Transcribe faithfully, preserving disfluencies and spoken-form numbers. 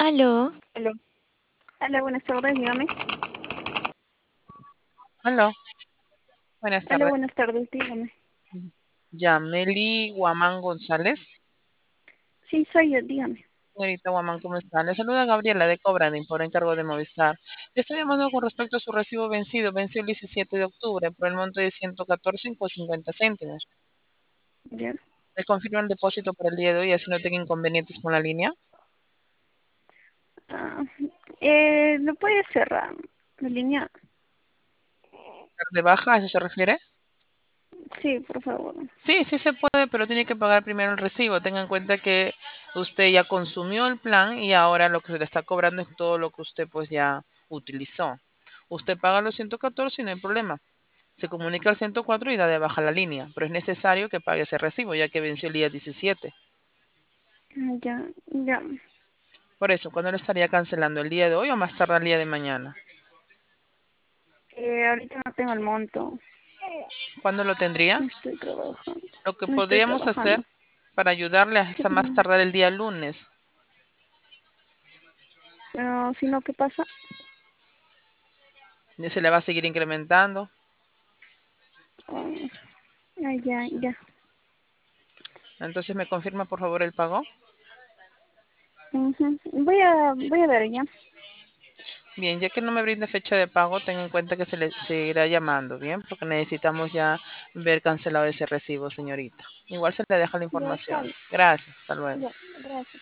Aló, Aló. Hola, buenas tardes, dígame. Hola, buenas Hola, tardes. buenas tardes, dígame. Yameli Guamán González. Sí, soy yo, dígame. Señorita Guamán, ¿cómo está? Le saluda Gabriela de Cobranding por encargo de Movistar. Le estoy llamando con respecto a su recibo vencido. Venció el diecisiete de octubre por el monto de ciento catorce con cincuenta céntimos. ¿Ya? Le confirmo el depósito para el día de hoy, así no tenga inconvenientes con la línea. Ah, eh, ¿lo puede cerrar la línea? ¿De baja? ¿A eso se refiere? Sí, por favor. Sí, sí se puede, pero tiene que pagar primero el recibo. Tenga en cuenta que usted ya consumió el plan y ahora lo que se le está cobrando es todo lo que usted pues ya utilizó. Usted paga los ciento catorce y no hay problema. Se comunica al ciento cuatro y da de baja la línea, pero es necesario que pague ese recibo ya que venció el día diecisiete. Ah, ya, ya. Por eso, ¿cuándo lo estaría cancelando? ¿El día de hoy o más tarde el día de mañana? Eh, ahorita no tengo el monto. ¿Cuándo lo tendría? No estoy trabajando. Lo que No estoy podríamos hacer trabajando. para ayudarle hasta más Mm, tardar el día lunes. Pero si no, ¿qué pasa? Se le va a seguir incrementando. Oh, ah, ya, ya. Entonces, ¿me confirma por favor el pago? Ujú. Voy a, voy a ver ya. Bien, ya que no me brinda fecha de pago, tenga en cuenta que se le seguirá llamando, ¿bien? Porque necesitamos ya ver cancelado ese recibo, señorita. Igual se le deja la Ya está información. bien. Gracias, hasta luego. Ya, gracias.